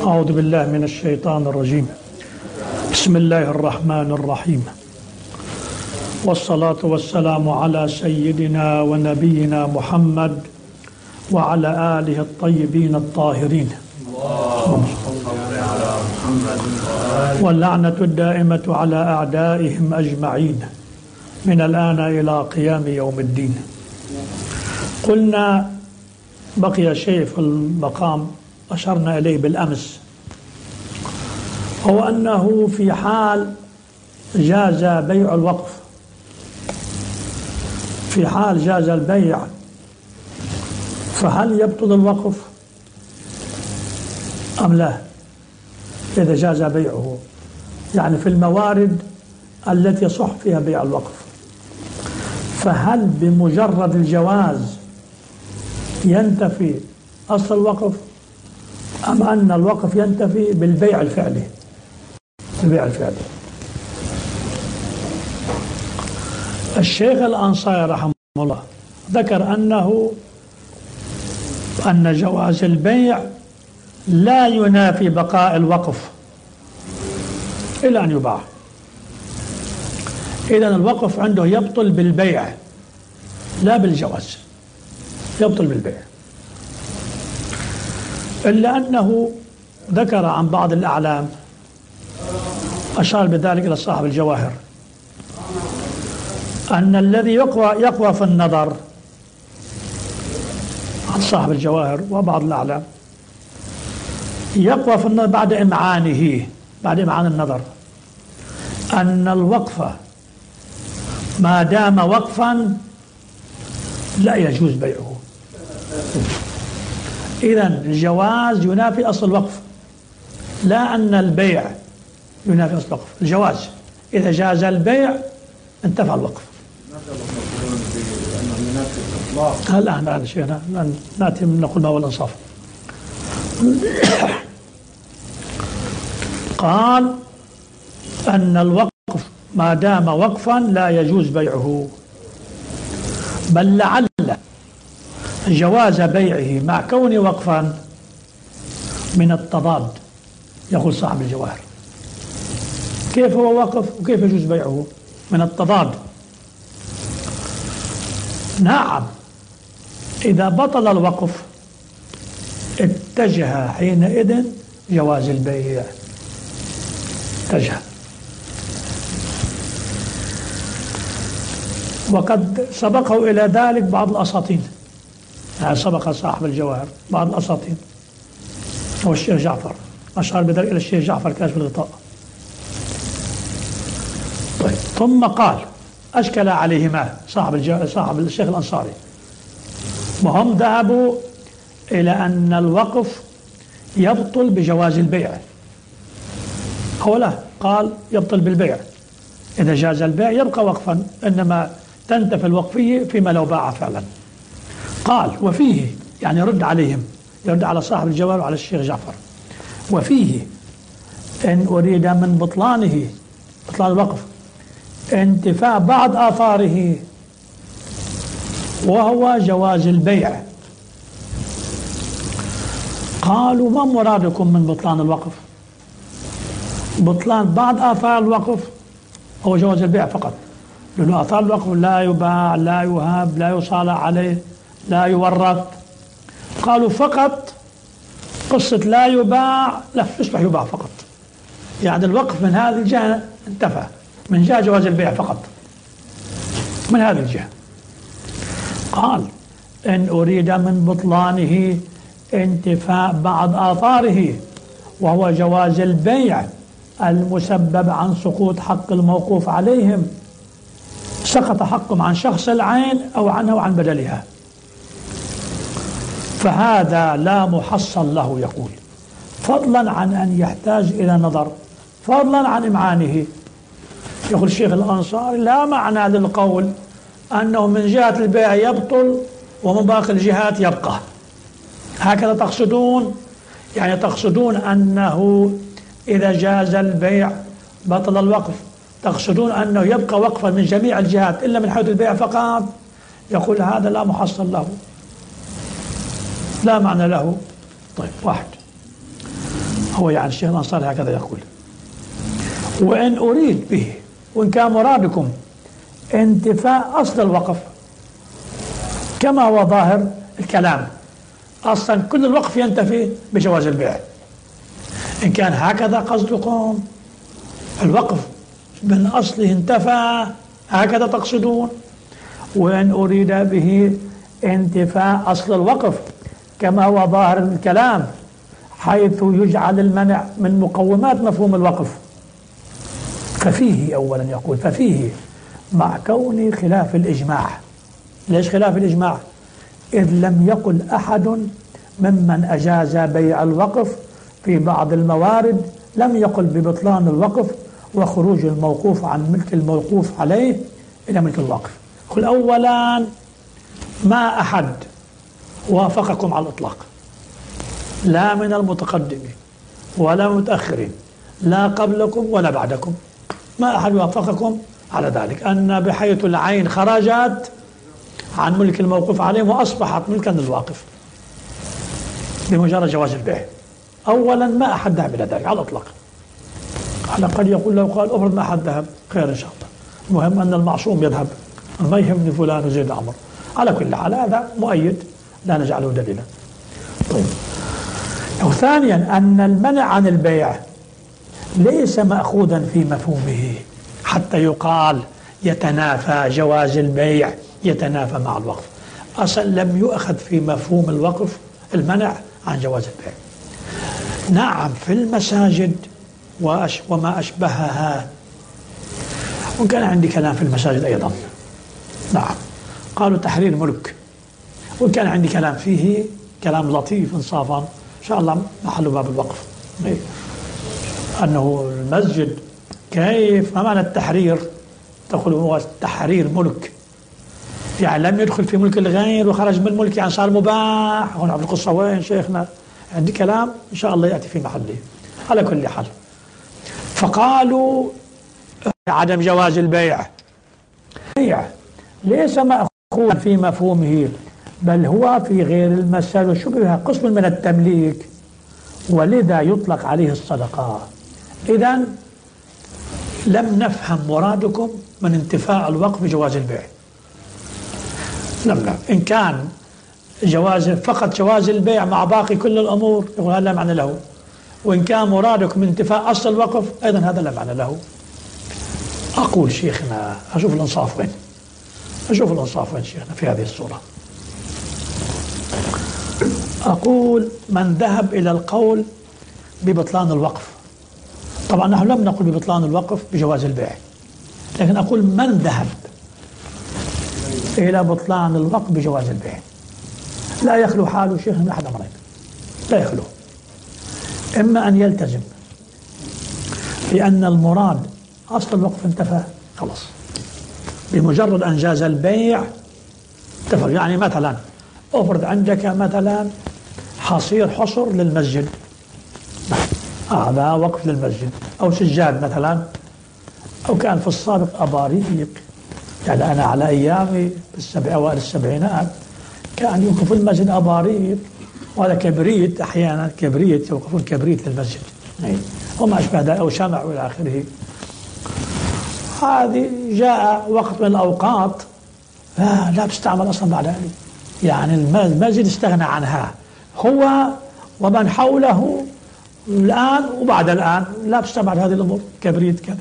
أعوذ بالله من الشيطان الرجيم. بسم الله الرحمن الرحيم، والصلاة والسلام على سيدنا ونبينا محمد وعلى آله الطيبين الطاهرين، واللعنة الدائمة على أعدائهم أجمعين من الآن إلى قيام يوم الدين. قلنا بقي شيء في المقام أشرنا إليه بالأمس، هو أنه في حال جاز بيع الوقف، في حال جاز البيع، فهل يبطل الوقف أم لا؟ إذا جاز بيعه، يعني في الموارد التي يصح فيها بيع الوقف، فهل بمجرد الجواز ينتفي أصل الوقف أم أن الوقف ينتفي بالبيع الفعلي؟ البيع الفعلي. الشيخ الأنصاري رحمه الله ذكر أن جواز البيع لا ينافي بقاء الوقف إلى أن يباع. إذن الوقف عنده يبطل بالبيع لا بالجواز، يبطل بالبيع. إلا أنه ذكر عن بعض الأعلام، أشار بذلك إلى صاحب الجواهر، أن الذي يقوى في النظر عن صاحب الجواهر وبعض الأعلام يقوى في النظر بعد إمعان النظر، أن الوقف ما دام وقفا لا يجوز بيعه. إذن الجواز ينافي أصل الوقف، لا أن البيع ينافي أصل الوقف. الجواز إذا جاز البيع انتفع الوقف. الآن شيخنا نأتي من نقول ما هو الإنصاف. قال أن الوقف ما دام وقفا لا يجوز بيعه، بل لعل جواز بيعه مع كونه وقفا من التضاد. يقول صاحب الجواهر كيف هو وقف وكيف يجوز بيعه؟ من التضاد. نعم، إذا بطل الوقف اتجه حينئذ جواز البيع، اتجه. وقد سبقه إلى ذلك بعض الأساطين، يعني سبق صاحب الجواهر بعض الأساطين، هو الشيخ جعفر، أشار بذلك إلى الشيخ جعفر كاشف الغطاء. طيب، ثم قال أشكل عليهما صاحب الشيخ الأنصاري، وهم ذهبوا إلى أن الوقف يبطل بجواز البيع. هو لا، قال يبطل بالبيع، إذا جاز البيع يبقى وقفا، إنما تنتفي الوقفية فيما لو باع فعلا. قال وفيه، يعني يرد عليهم، يرد على صاحب الجواب وعلى الشيخ جعفر، وفيه إن أريد من بطلان الوقف انتفاء بعض آثاره وهو جواز البيع. قالوا ما مرادكم من بطلان الوقف؟ بطلان بعض آثار الوقف هو جواز البيع فقط، لأن آثار الوقف لا يباع، لا يهاب، لا يصالح عليه، لا يورث. قالوا فقط قصة لا يباع، لا يصبح يباع فقط، يعني الوقف من هذه الجهة انتفى، من جهة جواز البيع فقط من هذه الجهة. قال إن أريد من بطلانه انتفاء بعض آثاره وهو جواز البيع المسبب عن سقوط حق الموقوف عليهم، سقط حقهم عن شخص العين أو عنه وعن بدلها، فهذا لا محصل له. يقول فضلا عن أن يحتاج إلى نظر، فضلا عن إمعانه. يقول الشيخ الأنصاري لا معنى للقول أنه من جهة البيع يبطل ومن باقي الجهات يبقى، هكذا تقصدون؟ يعني تقصدون أنه إذا جاز البيع بطل الوقف، تقصدون أنه يبقى وقفا من جميع الجهات إلا من حيث البيع فقط؟ يقول هذا لا محصل له، لا معنى له. طيب، واحد. هو يعني الشيخ الأنصاري هكذا يقول. وإن أريد به، وإن كان مرادكم انتفاء أصل الوقف كما هو ظاهر الكلام، أصلا كل الوقف ينتفي بجواز البيع. إن كان هكذا قصدكم الوقف من أصله انتفى هكذا تقصدون، وإن أريد به انتفاء أصل الوقف كما هو ظاهر الكلام حيث يجعل المنع من مقومات مفهوم الوقف، ففيه أولا يقول ففيه مع كون خلاف الإجماع. ليش خلاف الإجماع؟ إذ لم يقل أحد ممن أجاز بيع الوقف في بعض الموارد لم يقل ببطلان الوقف وخروج الموقوف عن ملك الموقوف عليه إلى ملك الوقف. قل أولا ما أحد وافقكم على الإطلاق، لا من المتقدمين ولا متأخرين، لا قبلكم ولا بعدكم، ما أحد وافقكم على ذلك أن بحيث العين خرجت عن ملك الموقوف عليه وأصبحت ملكا للواقف بمجرد جواز البيع. أولا ما أحد ذهب إلى ذلك على الإطلاق. على قد يقول لو قال أفرض ما أحد ذهب خير إن شاء الله، المهم أن المعصوم يذهب، ما يهمني فلان وزيد عمر. على كل حال هذا مؤيد لا نجعله دليلا. طيب، وثانيا أن المنع عن البيع ليس مأخوذا في مفهومه حتى يقال يتنافى جواز البيع يتنافى مع الوقف. أصلا لم يؤخذ في مفهوم الوقف المنع عن جواز البيع. نعم في المساجد وما أشبهها، وكان عندي كلام في المساجد أيضا، نعم قالوا تحرير ملك، وكان عندي كلام فيه كلام لطيف انصافا إن شاء الله محل باب الوقف، أنه المسجد كيف ما معنى التحرير؟ تقول هو تحرير ملك يعني لم يدخل في ملك الغير وخرج من ملك يعني صار مباح. هنا في القصة وين شيخنا؟ عندي كلام إن شاء الله يأتي في محله. على كل حال فقالوا عدم جواز البيع ليس مأخوذا في مفهومه بل هو في غير المسألة وشبهها قسم من التمليك ولذا يطلق عليه الصدقة. إذن لم نفهم مرادكم من انتفاء الوقف بجواز البيع. لم إن كان فقط جواز البيع مع باقي كل الأمور يقول هذا لا معنى له، وإن كان مرادكم من انتفاء أصل الوقف أيضا هذا لا معنى له. أقول شيخنا أشوف الإنصاف وين، أشوف الإنصاف وين شيخنا في هذه الصورة. أقول من ذهب إلى القول ببطلان الوقف، طبعا نحن لم نقل ببطلان الوقف بجواز البيع، لكن أقول من ذهب إلى بطلان الوقف بجواز البيع لا يخلو حاله شيخ من أحد أمرين، لا يخلو. إما أن يلتزم بأن المراد أصل الوقف انتفى خلاص بمجرد أن جاز البيع انتفى. يعني مثلا أفرض عندك مثلا حصر للمسجد، هذا وقف للمسجد، أو سجاد مثلا، أو كان في السابق أباريق. يعني أنا على أيامي أوائل السبعينات كان يوقف المسجد أباريق، وهذا كبريت، أحيانا كبريت يوقفون كبريت للمسجد وما أشبه ذلك، أو شمع إلى آخره. هذه جاء وقت من الأوقات لا تستعمل أصلا بعد ذلك، يعني المسجد استغنى عنها هو ومن حوله الآن وبعد الآن لا تستعمل هذه الأمور كبريت كذا.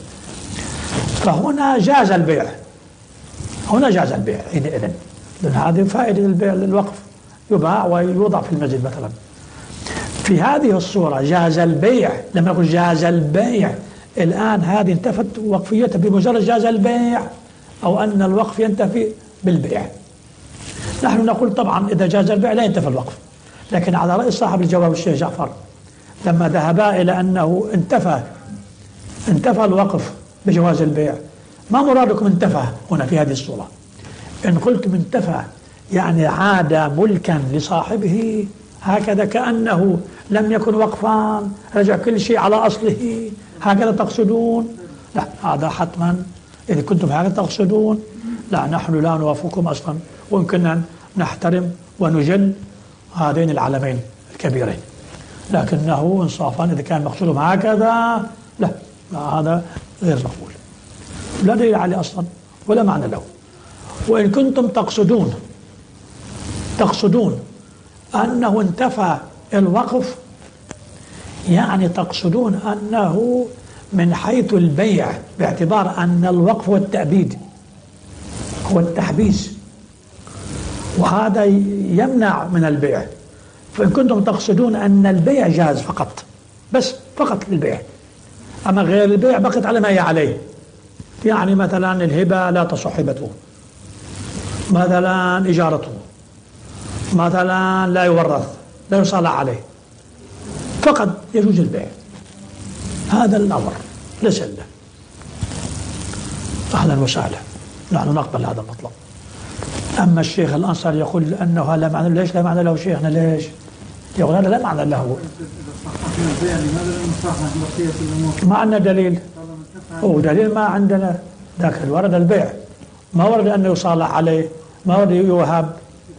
فهنا جاز البيع، هنا جاز البيع حينئذ، لأن هذه فائدة البيع للوقف، يباع ويوضع في المسجد مثلا. في هذه الصورة جاز البيع، لما نقول جاز البيع الآن هذه انتفت وقفيتها بمجرد جاز البيع، أو أن الوقف ينتفي بالبيع. نحن نقول طبعا إذا جاز البيع لا ينتفي الوقف، لكن على رأي صاحب الجواب الشيخ جعفر لما ذهبا إلى أنه انتفى الوقف بجواز البيع، ما مرادكم انتفى هنا في هذه الصورة؟ إن قلتم انتفى يعني عاد ملكا لصاحبه هكذا كأنه لم يكن وقفان، رجع كل شيء على أصله، هكذا تقصدون؟ لا، هذا حتما إذا كنتم هكذا تقصدون لا، نحن لا نوافقكم أصلا، ويمكننا نحترم ونجل هذين العلمين الكبيرين. لكنه إنصافا إذا كان مقصودهم هكذا لا، هذا غير مقبول، لا دليل عليه أصلا ولا معنى له. وإن كنتم تقصدون أنه انتفى الوقف، يعني تقصدون أنه من حيث البيع، باعتبار أن الوقف هو التأبيد، هو التحبيس، وهذا يمنع من البيع. فإن كنتم تقصدون أن البيع جاز فقط، بس فقط للبيع، أما غير البيع بقت على ما هي عليه، يعني مثلا الهبة لا تصح هبته، مثلا إجارته، مثلا لا يورث، لا يصالح عليه، فقط يجوز البيع. هذا الأمر ليس له. أهلا وسهلا، نحن نقبل هذا المطلب. أما الشيخ الأنصاري يقول أنه لا معنى، ليش لا معنى له شيخنا؟ ليش يقول هذا لا معنى له؟ ما عندنا دليل، هو دليل ما عندنا، لكن ورد البيع، ما ورد أنه يصالح عليه، ما ورد يوهب،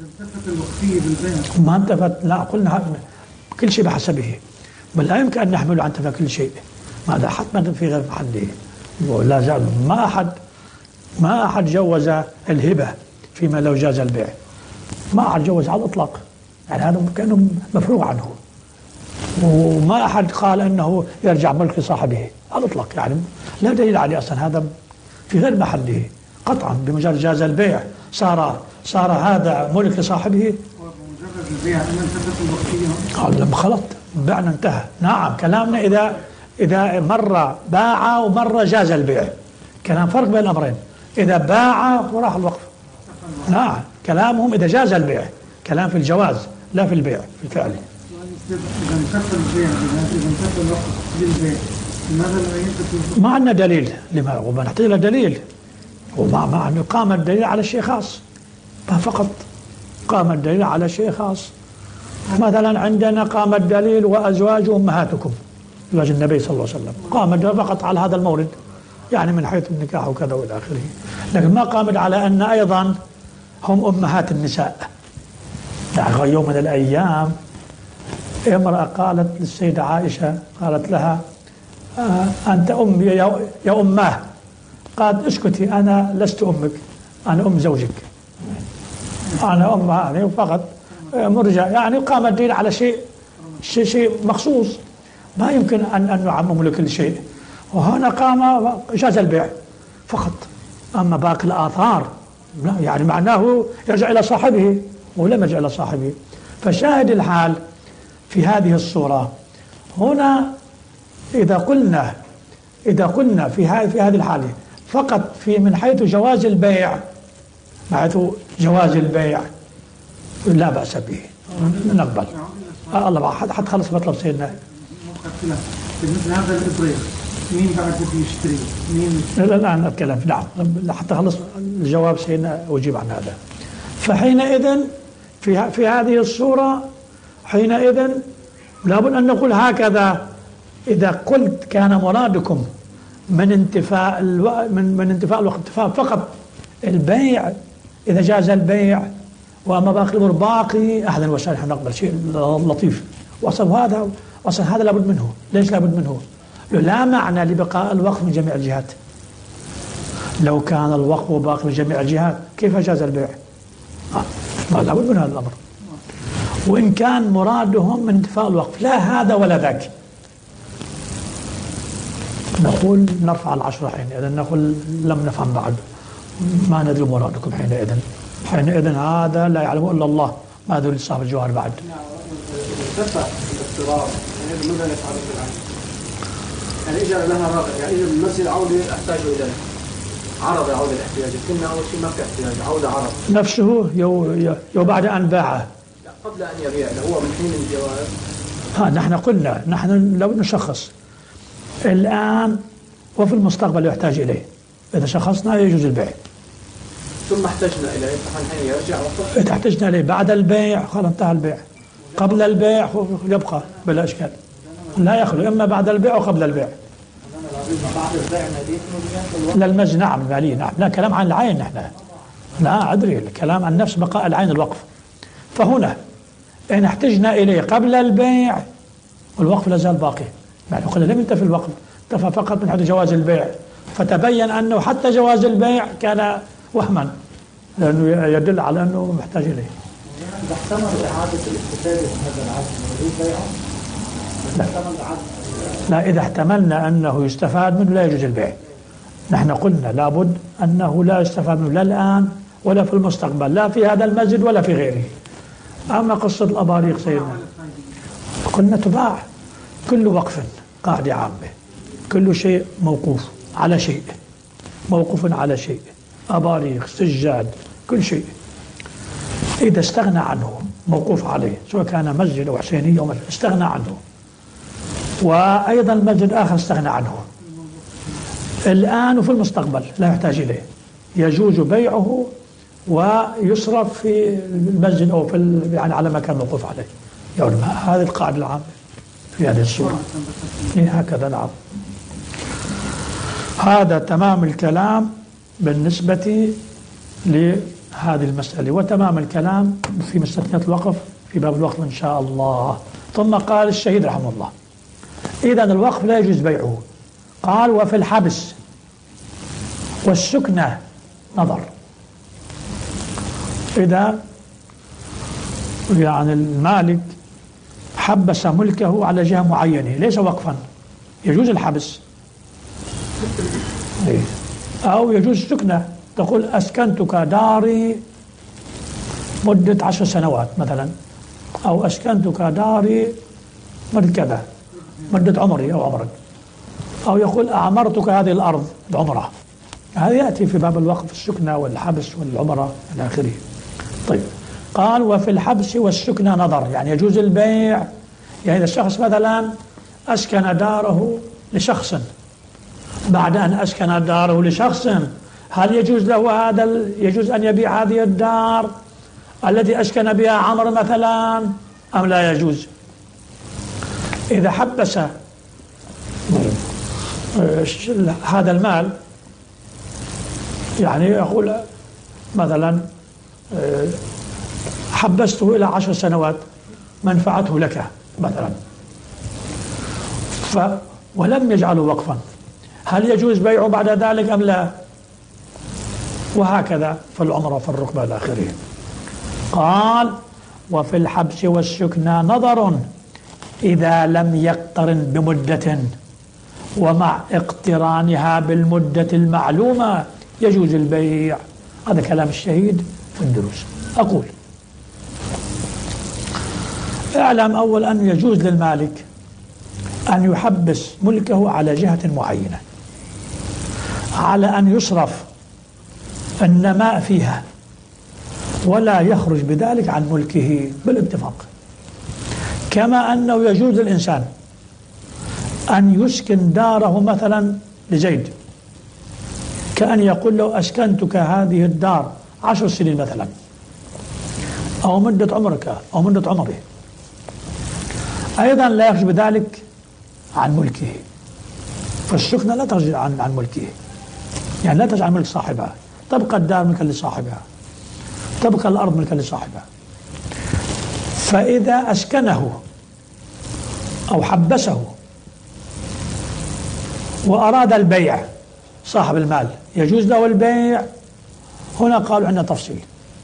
ما انتفت. لا، قلنا كل شيء بحسبه، بل لا يمكن أن نحمله عن تفى كل شيء، هذا حتما في غير محله. ولا زال ما أحد جوز الهبة فيما لو جاز البيع، ما أحد جوز على الإطلاق، يعني هذا كأنه مفروغ عنه. وما أحد قال أنه يرجع ملك لصاحبه على الإطلاق، يعني لا دليل عليه أصلا، هذا في غير محله قطعا. بمجرد جاز البيع صار هذا ملك لصاحبه. بمجرد البيع أن انتهت الوقتية، خلط بعنا انتهى. نعم، كلامنا إذا مرة باع ومرة جاز البيع، كلام فرق بين الأمرين. إذا باع وراح الوقف، نعم، كلامهم إذا جاز البيع، كلام في الجواز لا في البيع في الفعل. إذا انتهت البيع، إذا انتهت الوقت للبيع، لماذا لا ينتهي؟ ما عندنا دليل، لما وما نحتاج إلى دليل، وما قام الدليل على شيء خاص، فقط قام الدليل على شيء خاص. مثلا عندنا قام الدليل وأزواج أمهاتكم، أزواج النبي صلى الله عليه وسلم، قام الدليل فقط على هذا المورد، يعني من حيث النكاح وكذا والى اخره، لكن ما قامت على ان ايضا هم امهات النساء. يعني يوم من الايام امراه قالت للسيده عائشه، قالت لها انت امي يا اماه، قالت اسكتي، انا لست امك، انا ام زوجك، انا ام هذه فقط مرجع. يعني قام الدليل على شيء مخصوص، ما يمكن ان نعمم لكل شيء. وهنا قام جاز البيع فقط، أما باقي الآثار لا، يعني معناه يرجع إلى صاحبه ولم يرجع إلى صاحبه. فشاهد الحال في هذه الصورة هنا، إذا قلنا في هذه الحالة فقط من حيث جواز البيع، لا بأس به، نقبل. الله حتى خلص مطلب سيدنا. مثل هذا الإبريق مين بعد يشتري؟ مين؟ الآن أتكلم، نعم، حتى خلص الجواب سيدنا أجيب عن هذا. فحينئذ في هذه الصورة، حينئذ لابد أن نقول هكذا: إذا قلت كان مرادكم من انتفاء الوقت انتفاء فقط البيع، إذا جاز البيع، وأما باقي الأمور باقي، أهلا وسهلا، نقبل شيء لطيف. وأصلا هذا لابد منه. ليش لابد منه؟ لا معنى لبقاء الوقف من جميع الجهات. لو كان الوقف باقي من جميع الجهات كيف جاز البيع؟ لا بد من هذا الأمر. وإن كان مرادهم من انتفاء الوقف لا هذا ولا ذاك، نقول نرفع العشرة حينئذ، نقول لم نفهم بعد، ما ندري مرادكم حينئذ هذا لا يعلم إلا الله، ما ندري لصاحب الجوهر بعد. ارتفع الاضطرار، يعني ماذا نفعل في العمل؟ يعني إجا لها راغب، يعني إذا المسجد عودة أحتاج إلى عرض، عودة الاحتياج، كنا أول شيء ما في احتياج، عودة عرض نفسه يو بعد أن باعه، قبل أن يبيع، هو من حين الجواز. نحن قلنا لو نشخص الآن وفي المستقبل يحتاج إليه، إذا شخصنا يجوز البيع، ثم احتجنا إليه فحين يرجع وقت. إذا احتجنا إليه بعد البيع خلاص انتهى البيع، قبل البيع يبقى بلا إشكال، لا يخلو إما بعد البيع أو قبل البيع. بعد البيع للمجد، نعم، المالي، نعم، لا كلام عن العين، نحن لا أدري، الكلام عن نفس بقاء العين الوقف. فهنا إن احتجنا إليه قبل البيع والوقف لا زال باقي. يعني قلنا لم ينتفي الوقف، انتفى فقط من حيث جواز البيع، فتبين أنه حتى جواز البيع كان وهما، لأنه يدل على أنه محتاج إليه. إذا احتمل إعادة الاستفادة من هذا العزم يجوز بيعه؟ لا، إذا احتملنا أنه يستفاد منه لا يجوز البيع. نحن قلنا لابد أنه لا يستفاد منه لا الآن ولا في المستقبل، لا في هذا المسجد ولا في غيره. أما قصة الأباريق سيدنا قلنا تباع، كل وقف قاعدة عامة، كل شيء موقوف على شيء، موقوف على شيء، أباريق، سجاد، كل شيء إذا استغنى عنه موقوف عليه، سواء كان مسجد أو حسينية أو مسجد استغنى عنه، وأيضا المسجد آخر استغنى عنه الآن وفي المستقبل لا يحتاج إليه، يجوز بيعه ويصرف في المسجد أو في يعني على مكان موقوف عليه. يعني هذه القاعدة العامة في هذه الصورة. هكذا نعم. هذا تمام الكلام بالنسبة لهذه المسألة، وتمام الكلام في مستثنيات الوقف في باب الوقف إن شاء الله. ثم قال الشهيد رحمه الله: إذن الوقف لا يجوز بيعه. قال: وفي الحبس والسكنة نظر. إذا يعني المالك حبس ملكه على جهة معينة ليس وقفا، يجوز الحبس، أو يجوز السكنة، تقول أسكنتك داري مدة 10 سنوات مثلا، أو أسكنتك داري مدة كذا، مدة عمري أو عمرك، أو يقول أعمرتك هذه الأرض بعمرة. هذا يأتي في باب الوقف السكنة والحبس والعمرة إلى آخره. طيب، قال: وفي الحبس والسكنة نظر، يعني يجوز البيع. يعني إذا الشخص مثلا أسكن داره لشخص، بعد أن أسكن داره لشخص هل يجوز له يجوز أن يبيع هذه الدار التي أسكن بها عمر مثلا أم لا يجوز؟ إذا حبس هذا المال، يعني يقول مثلا حبسته إلى 10 سنوات منفعته لك مثلا، ولم يجعله وقفا، هل يجوز بيعه بعد ذلك أم لا؟ وهكذا في العمرة في الركبة إلى آخره. قال: وفي الحبس والسكنى نظر إذا لم يقترن بمدة، ومع اقترانها بالمدة المعلومة يجوز البيع. هذا كلام الشهيد في الدروس. أقول: اعلم أول أن يجوز للمالك أن يحبس ملكه على جهة معينة على أن يصرف النماء فيها ولا يخرج بذلك عن ملكه بالاتفاق. كما أنه يجوز للإنسان أن يسكن داره مثلا لزيد، كأن يقول له أسكنتك هذه الدار 10 سنين مثلا، أو مدة عمرك أو مدة عمره، أيضا لا يخرج بذلك عن ملكه. فالسكنة لا تخرج عن ملكه، يعني لا تجعل ملك صاحبها، تبقى الدار ملكا لصاحبها، تبقى الأرض ملكا لصاحبها. فإذا أسكنه أو حبسه وأراد البيع صاحب المال يجوز له البيع. هنا قالوا عندنا تفصيل،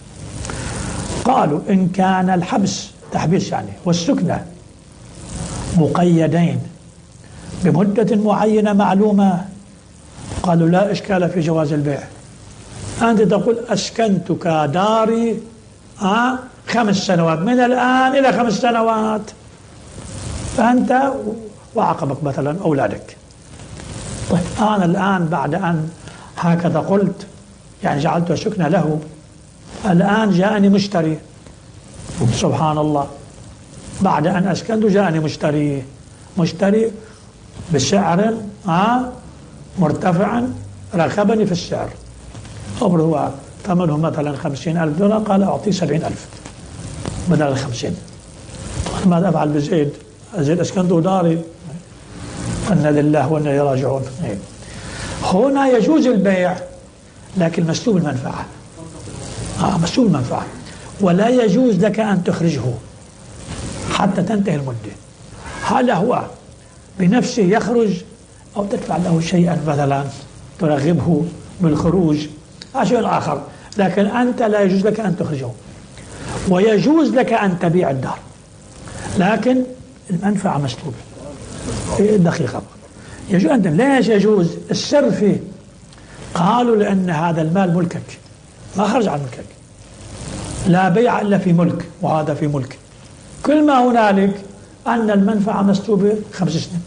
قالوا إن كان الحبس تحبيس يعني والسكنة مقيدين بمدة معينة معلومة، قالوا لا إشكال في جواز البيع. أنت تقول أسكنتك داري 5 سنوات، من الآن إلى 5 سنوات، فأنت وعقبك مثلا أولادك. طيب أنا الآن بعد أن هكذا قلت يعني جعلت سكنة له، الآن جاءني مشتري، سبحان الله، بعد أن أسكنت جاءني مشتري بسعر مرتفع، ركبني في السعر، أمر هو ثمنه مثلا $50,000، قال أعطيه 70,000 بدل 50. ماذا أفعل بزيد؟ زيد أسكنته داري، إنا لله وإنا إليه راجعون. هنا يجوز البيع لكن مسلوب المنفعة، مسلوب المنفعة، ولا يجوز لك أن تخرجه حتى تنتهي المدة. هل هو بنفسه يخرج أو تدفع له شيئا مثلا ترغبه بالخروج، هذا شيء آخر. لكن أنت لا يجوز لك أن تخرجه، ويجوز لك أن تبيع الدار، لكن المنفعة مسلوبة. دقيقة، يجوز أنت. ليش يجوز؟ السر فيه قالوا لأن هذا المال ملكك، ما خرج عن ملكك، لا بيع إلا في ملك، وهذا في ملك. كل ما هنالك أن المنفعة مسلوبة 5 سنين،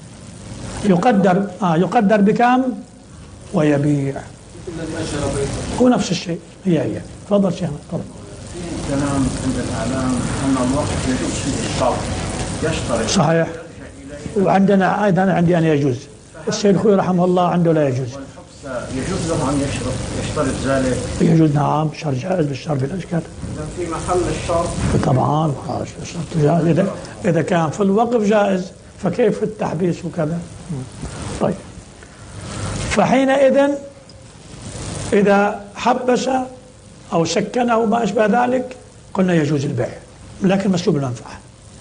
يقدر بكم ويبيع. هو نفس الشيء، هي. تفضل شيخنا، تفضل. كلام عند الإعلام أن الوقت يجوز فيه الشرط، يشترط. صحيح. وعندنا أيضا عندي أنا يجوز. السيد الخوي رحمه الله عنده لا يجوز. والحبس يجوز له أن يشترط ذلك. يجوز، نعم، شرط جائز بالشرط بلا إشكال. في محل الشرط طبعا الشرط جائز، إذا كان في الوقف جائز، فكيف في التحبيس وكذا. طيب، فحينئذ إذا حبس أو سكنه ما أشبه ذلك قلنا يجوز البيع، لكن مسلوب المنفعة.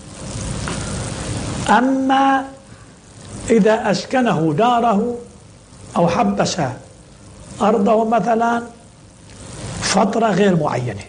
أما إذا أسكنه داره أو حبس أرضه مثلا فترة غير معينة،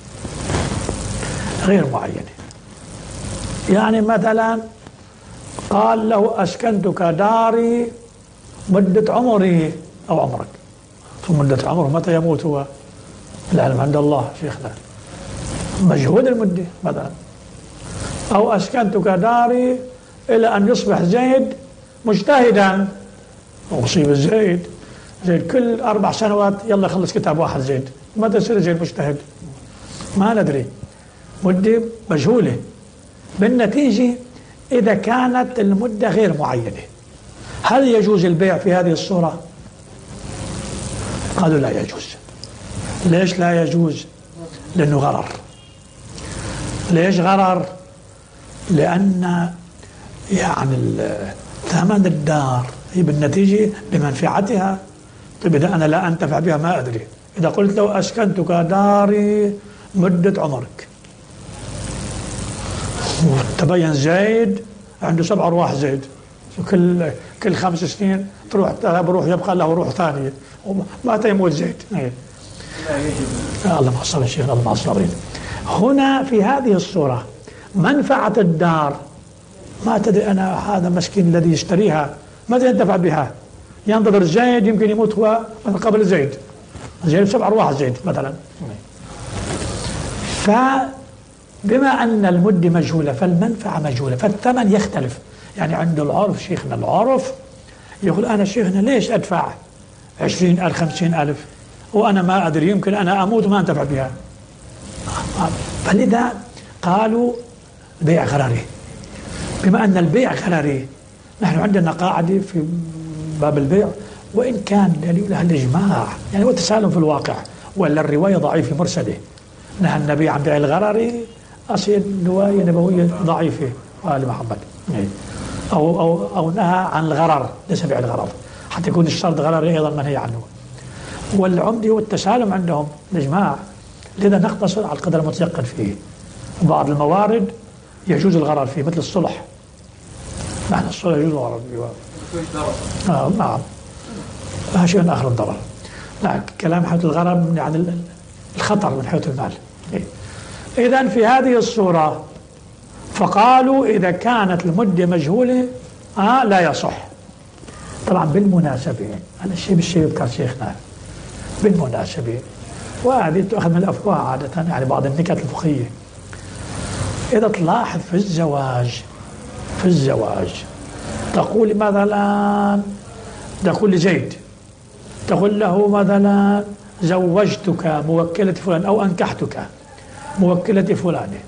يعني مثلا قال له أسكنتك داري مدة عمري أو عمرك، مدة عمره متى يموت هو؟ العلم عند الله شيخنا، مجهود المدة مثلا. أو أسكنتك داري إلى أن يصبح زيد مجتهدا، وأصيب زيد كل 4 سنوات يلا يخلص كتاب واحد زيد، متى يصير زيد مجتهد؟ ما ندري، مدة مجهولة. بالنتيجة إذا كانت المدة غير معينة، هل يجوز البيع في هذه الصورة؟ قالوا لا يجوز. ليش لا يجوز؟ لأنه غرر. ليش غرر؟ لأن يعني ثمن الدار هي بالنتيجة لمنفعتها. طيب إذا أنا لا أنتفع بها ما أدري. إذا قلت له أسكنتك داري مدة عمرك، وتبين زيد عنده 7 أرواح زيد، كل 5 سنين بروح يبقى له روح ثانية، متى يموت زيد؟ الله مع الصبر شيخنا، الله مع الصابرين. هنا في هذه الصورة منفعة الدار ما تدري أنا هذا مسكين الذي يشتريها ماذا ينتفع بها؟ ينتظر زيد يمكن يموت هو قبل زيد 7 أرواح زيد مثلا. فبما أن المدة مجهولة فالمنفعة مجهولة، فالثمن يختلف. يعني عند العرف شيخنا، العرف يقول أنا شيخنا ليش أدفع 20,000 50,000 وأنا ما أدري، يمكن أنا أموت وما أنتفع بها. فلذا قالوا بيع غرري. بما أن البيع غرري، نحن عندنا قاعدة في باب البيع وإن كان دليلها الإجماع، يعني هو تسالم في الواقع، ولا الرواية ضعيفة مرسلة. نهى النبي عن بيع الغرري، أصير رواية نبوية ضعيفة آل محمد، أو نهى عن الغرر، ليس بيع الغرر، حتى يكون الشرط غرري أيضا منهي عنه. والعمدة هو التسالم عندهم الإجماع، لذا نقتصر على القدر المتيقن فيه. بعض الموارد يجوز الغرر فيه مثل الصلح، معنى الصلح يجوز الغرر فيه. نعم، هذا شيء آخر الضرر. لا، كلام حيث الغرر يعني الخطر من حيث المال. إذن في هذه الصورة فقالوا إذا كانت المدة مجهولة لا يصح. طبعا بالمناسبة هذا الشيء بالشيء يذكر شيخنا بالمناسبة، وهذه تؤخذ من الأفواه عادة، يعني بعض النكت الفقهية. إذا تلاحظ في الزواج تقول مثلا، تقول لزيد، تقول له مثلا زوجتك موكلة فلان أو أنكحتك موكلة فلانة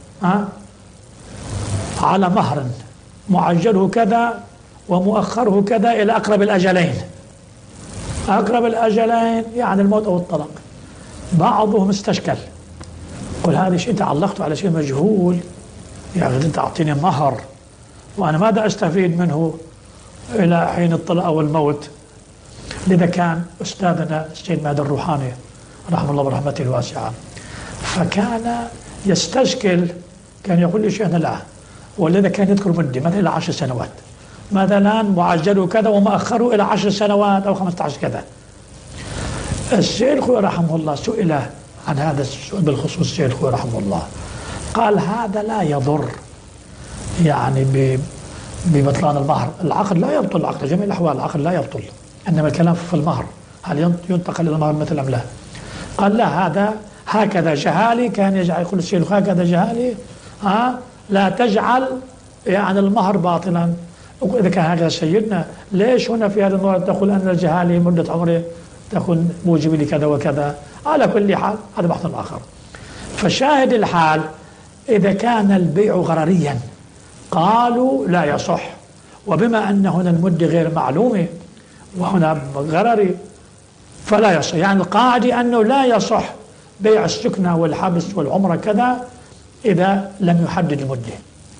على مهر معجله كذا ومؤخره كذا إلى أقرب الأجلين. أقرب الأجلين يعني الموت أو الطلاق. بعضهم استشكل، قل هذا شيء تعلقت على شيء مجهول، يعني تعطيني مهر وأنا ماذا أستفيد منه إلى حين الطلاق أو الموت. لذا كان أستاذنا السيد مهدي الروحاني رحمه الله برحمته الواسعة، فكان يستشكل، كان يقول لي شيخنا لا، والذي كان يذكر مدة مثلا إلى 10 سنوات، مثلا معجل كذا ومؤخره إلى 10 سنوات أو 15 كذا. الشيخ رحمه الله سئل عن هذا السؤال بالخصوص، الشيخ رحمه الله قال هذا لا يضر يعني ببطلان المهر. العقد لا يبطل، العقد جميع الأحوال العقد لا يبطل، إنما الكلام في المهر هل ينتقل إلى المهر مثل أم لا. قال لا، هذا هكذا جهالي كان يجعل، يقول الشيخ هكذا جهالي لا تجعل يعني المهر باطلا. إذا كان هكذا سيدنا ليش هنا في هذا الموضوع تقول أن الجهالي مدة عمره تكون موجب لكذا وكذا؟ على كل حال هذا بحث آخر. فشاهد الحال إذا كان البيع غرريا قالوا لا يصح، وبما أن هنا المدة غير معلومة وهنا غرري فلا يصح. يعني القاعدة أنه لا يصح بيع السكنة والحبس والعمرة كذا إذا لم يحدد المدة.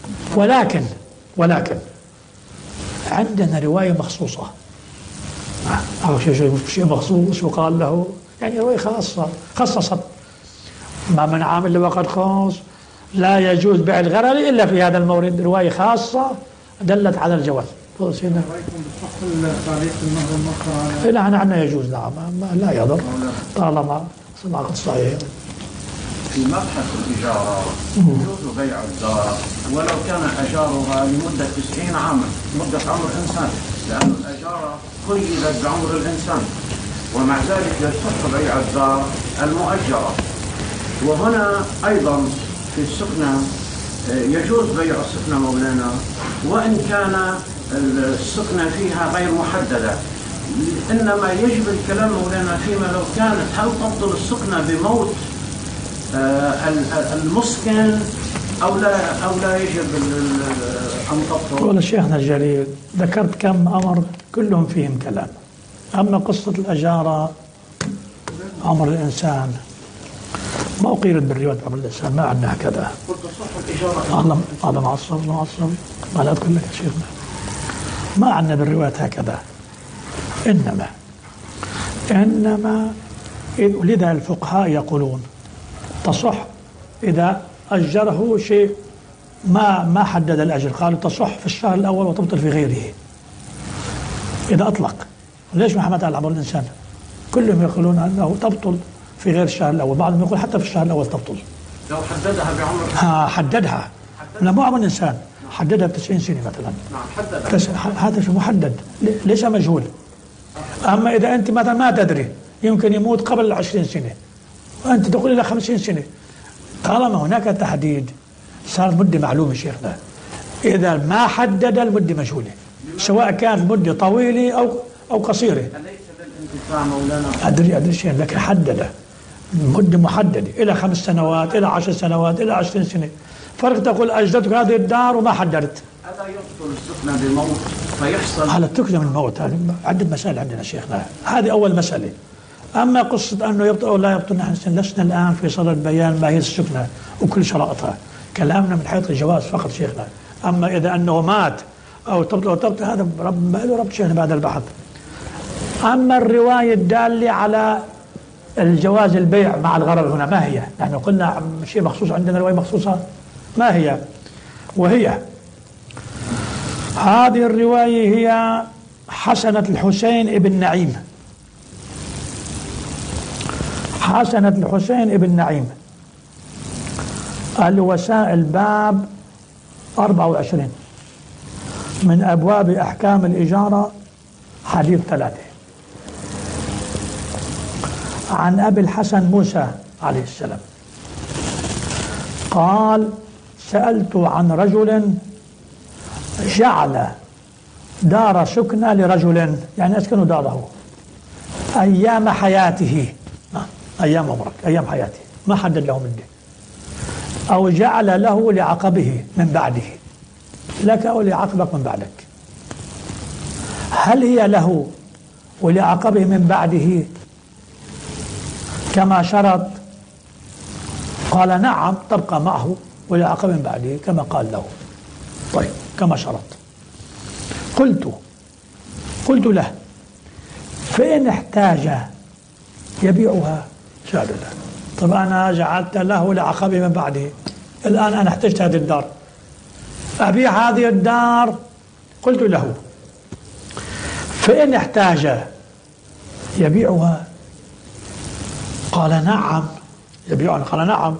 ولكن عندنا رواية مخصوصة أو شيء مخصوص وقال له يعني رواية خاصة خصصت ما من عامل لوقت خاص لا يجوز بيع الغرر إلا في هذا المورد، رواية خاصة دلت على الجواز. رأيكم بصح تعليق المهر المؤخر على لا عنا يجوز، نعم لا يضر طالما العقد صحيح. في مبحث الإجارة يجوز بيع الدار ولو كان أجارها لمدة 90 عاما، مدة عمر إنسان، لأن الأجارة قيدت بعمر الإنسان، ومع ذلك يصح بيع الدار المؤجرة. وهنا أيضا في السكنة يجوز بيع السكنة مولانا وإن كان السكنة فيها غير محددة، إنما يجب الكلام مولانا فيما لو كانت هل تبطل السكنة بموت المسكن أو لا يجب أن تبطل. قول شيخنا الجليل ذكرت كم أمر كلهم فيهم كلام. أما قصة الأجارة عمر الإنسان ما أقيرت بالرواية عمر الإنسان، ما عندنا كذا. هذا معصب ما لا أقول لك يا شيخنا، ما عندنا بالرواية هكذا. إنما لذا الفقهاء يقولون تصح إذا أجره شيء ما حدد الأجر، قالوا تصح في الشهر الأول وتبطل في غيره إذا أطلق. ليش ما حمد على عمر الإنسان؟ كلهم يقولون أنه تبطل في غير الشهر الأول، بعضهم يقول حتى في الشهر الأول تبطل لو حددها بعمر. حددها لا مو عمر الإنسان، حددها ب 90 سنة مثلا. نعم هذا شو محدد ليس مجهول. أما إذا أنت مثلا ما تدري يمكن يموت قبل 20 سنة وأنت تقول إلى 50 سنة، طالما هناك تحديد صار مدة معلومة شيخنا. إذا ما حدد المدة مجهولة، سواء كانت مدة طويلة أو قصيرة. أليس بالانتفاع مولانا؟ أدري شيء، لكن حدده مدة محددة إلى 5 سنوات إلى 10 سنوات إلى 20 سنة. فرق تقول أجدتك هذه الدار وما حددت. ألا يبطل السكنة بموت فيحصل على تكلم الموت؟ هذه عدة مسائل عندنا شيخنا، هذه أول مسألة. أما قصة أنه يبطل أو لا يبطل نحن لسنا الآن في صدد بيان ما هي السكنة وكل شرائطها، كلامنا من حيث الجواز فقط شيخنا. أما إذا أنه مات أو تبطل هذا ما له رب شيخنا بعد البحث. أما الرواية الدالة على الجواز البيع مع الغرر هنا ما هي؟ نحن قلنا شيء مخصوص، عندنا رواية مخصوصة ما هي؟ وهي هذه الرواية هي حسنة الحسين ابن نعيم، حسنة الحسين ابن نعيم الوسائل باب 24 من أبواب أحكام الإجارة حديث 3 عن أبي الحسن موسى عليه السلام قال سألت عن رجل جعل دار سكنى لرجل، يعني أسكنوا داره أيام حياته، أيام عمرك أيام حياته ما حدد له مدة، أو جعل له لعقبه من بعده، لك أو لعقبك من بعدك. هل هي له ولعقبه من بعده كما شرط؟ قال نعم تبقى معه ولعقبه من بعده كما قال له. طيب كما شرط. قلت له فإن احتاج يبيعها شهد له. طب أنا جعلت له لعقبه من بعده، الآن أنا احتجت هذه الدار أبيع هذه الدار؟ قلت له فإن احتاج يبيعها؟ قال نعم يبيعها. قال نعم.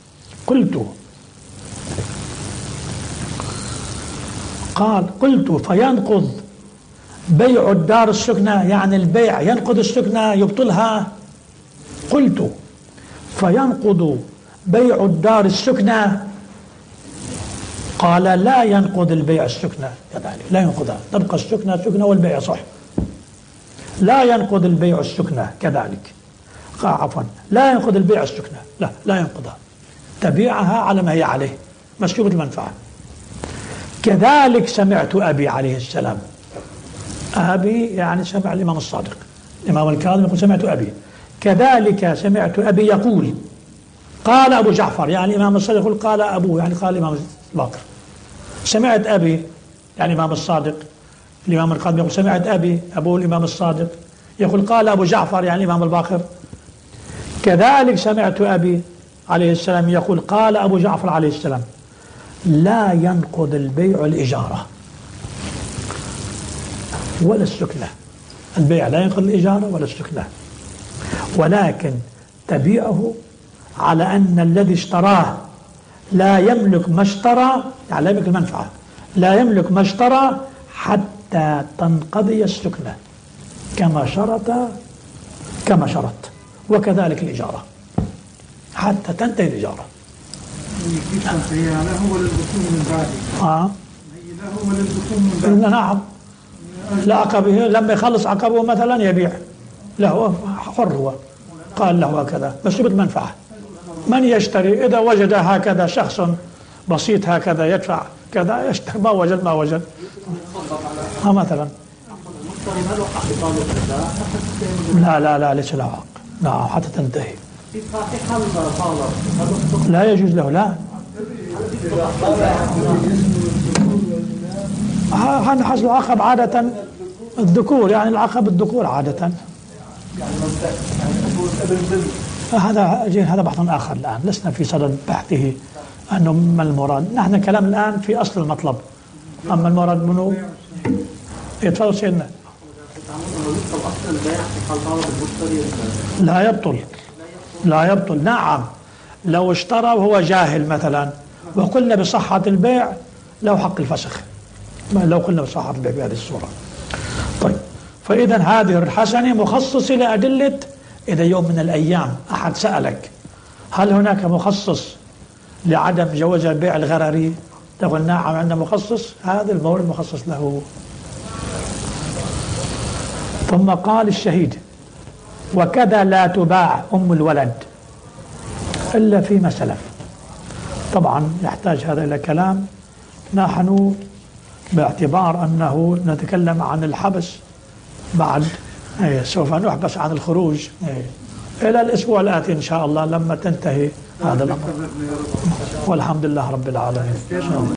قلت فينقض بيع الدار السكنة؟ يعني البيع ينقض السكنة يبطلها؟ قلت فينقض بيع الدار السكنة؟ قال لا ينقض البيع السكنة كذلك، لا ينقضها، تبقى السكنة سكنة والبيع صح. لا ينقض البيع السكنة كذلك، عفوا لا ينقض البيع السكنة، لا ينقضها، تبيعها على ما هي عليه مسلوبة المنفعة. كذلك سمعت أبي عليه السلام. أبي يعني سمع الإمام الصادق، الإمام الكاظم يقول سمعت أبي. كذلك سمعت أبي يقول قال أبو جعفر، يعني الإمام الصادق يقول قال أبوه، يعني قال الإمام الباقر. سمعت أبي يعني الإمام الصادق، الإمام الكاظم يقول سمعت أبي أبوه الإمام الصادق، يقول قال أبو جعفر يعني الإمام الباقر. كذلك سمعت أبي عليه السلام يقول قال أبو جعفر عليه السلام لا ينقض البيع الإجارة ولا السكنة. البيع لا ينقض الإجارة ولا السكنة، ولكن تبيعه على أن الذي اشتراه لا يملك ما اشترى، يعني لا يملك المنفعة، لا يملك ما اشترى حتى تنقضي السكنة كما شرط، وكذلك الإجارة حتى تنتهي الإجارة. هي له وللدخول من بعده. هي له وللدخول من بعده. نعم. لا عقبه لما يخلص عقبه مثلا يبيع له، حر هو، قال له هكذا مسلوبة المنفعة. من يشتري إذا وجد هكذا شخص بسيط هكذا يدفع كذا يشتري، ما وجد مثلا لا ليس له حق، لا حتى تنتهي. لا يجوز له، لا. هذا حصل العقب عادة الذكور، يعني العقب الذكور عادة. هذا بحث آخر الآن، لسنا في صدد بحثه أنه ما المراد. نحن كلام الآن في أصل المطلب، أما المراد منه يتفضل سيدنا. لا يبطل. نعم لو اشترى وهو جاهل مثلا وقلنا بصحة البيع له حق الفسخ، لو قلنا بصحة البيع بهذه الصورة. طيب، فإذا هذه الحسنة مخصصة لأدلة. إذا يوم من الأيام أحد سألك هل هناك مخصص لعدم جواز البيع الغرري، تقول نعم عندنا مخصص، هذا المورد مخصص له. ثم قال الشهيد وكذا لا تباع أم الولد إلا فيما سلف. طبعا يحتاج هذا إلى كلام، نحن باعتبار أنه نتكلم عن الحبس بعد سوف نحبس عن الخروج إلى الأسبوع الآتي إن شاء الله لما تنتهي هذا الأمر، والحمد لله رب العالمين.